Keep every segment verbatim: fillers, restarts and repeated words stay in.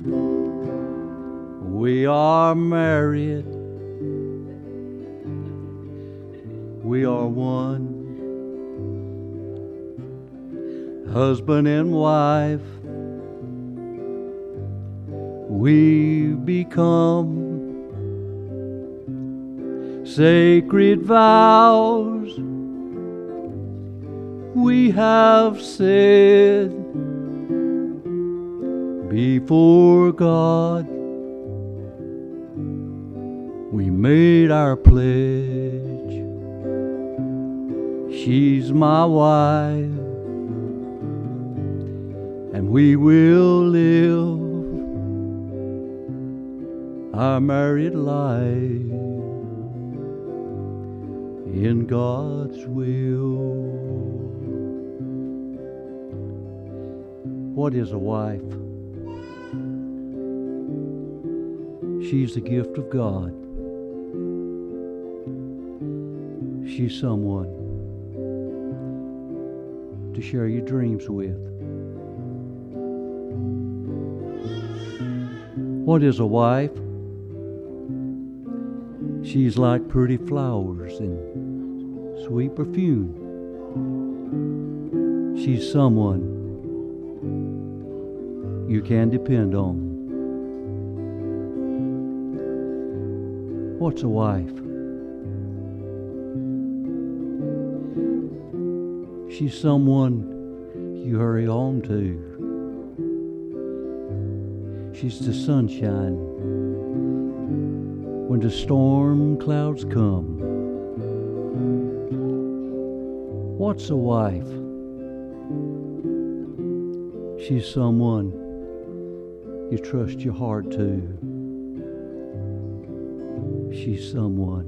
We are married. We are one. Husband and wife. We become sacred vows. We have said before God. We made our pledge. She's my wife, and we will live our married life in God's will. What is a wife? She's the gift of God. She's someone to share your dreams with. What is a wife? She's like pretty flowers and sweet perfume. She's someone you can depend on. What's a wife? She's someone you hurry home to. She's the sunshine when the storm clouds come. What's a wife? She's someone you trust your heart to. She's someone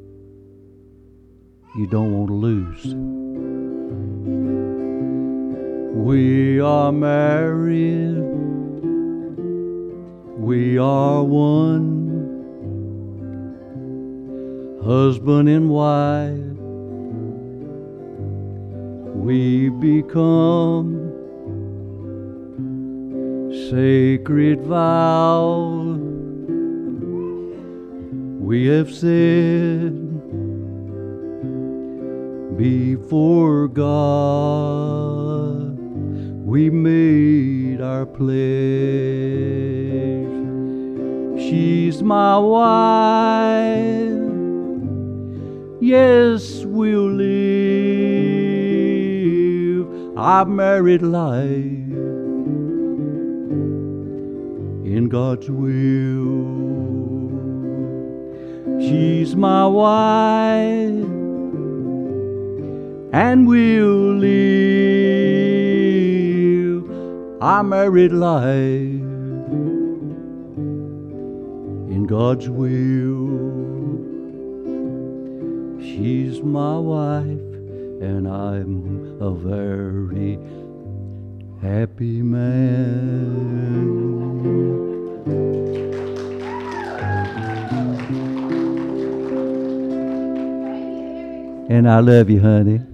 you don't want to lose. We are married. We are one. Husband and wife. We become sacred vow. We have said before God. We made our pledge. She's my wife. Yes, we'll live our married life in God's will. She's my wife, and we'll live our married life in God's will. She's my wife, and I'm a very happy man. And I love you, honey.